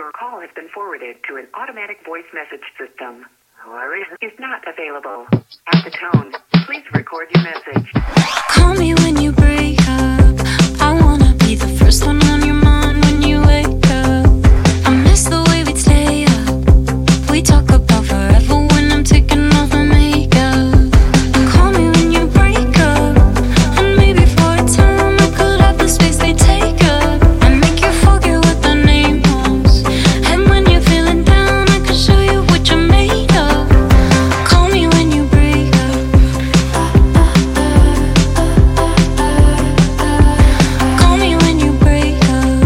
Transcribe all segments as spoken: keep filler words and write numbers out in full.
Your call has been forwarded to an automatic voice message system. Who is not available. At the tone, please record your message. Call me when you break up. I wanna be the first one on your mind when you wake up. I miss the way we'd stay up. We talk about forever when I'm taking off my makeup. Call me when you break up. And maybe for a time I could have the space they take up. I make you forget what the name was. And when you're feeling down, I can show you what you're made of. Call me when you break up. Call me when you break up.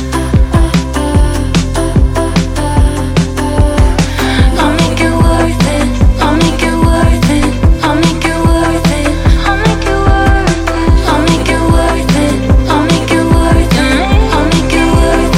I'll make it worth it. I'll make it worth it. I'll make it worth it. I'll make it worth it. I'll make it worth it. I'll make it worth it. I'll make it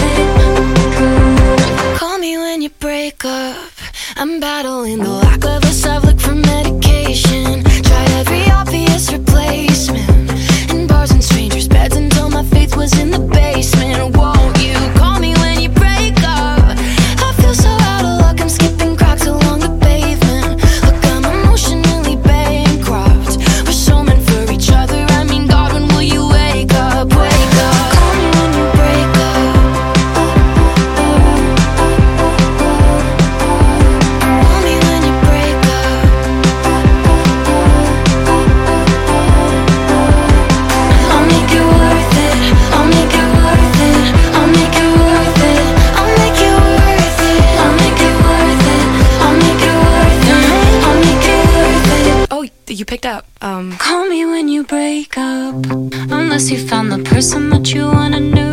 worth it. Call me when you break up. I'm battling the lack of a self-look for medication. Tried every obvious replacement in bars and strangers' beds until my faith was in the basement. Won't you call me when you break up? I feel so out of luck, I'm skipping cracks along the pavement. Look, I'm emotionally bankrupt. We're so meant for each other. I mean, God, when will you wake up? Wake up. Call me when you break up. Call me when you break up. I'll make it worth it. I'll make it worth it. I'll make it worth it. I'll make it worth it. I'll make it worth it. I'll make it worth it. I'll make it worth it. Oh, you picked up. Um. Call me when you break up. Unless you found the person that you wanna know.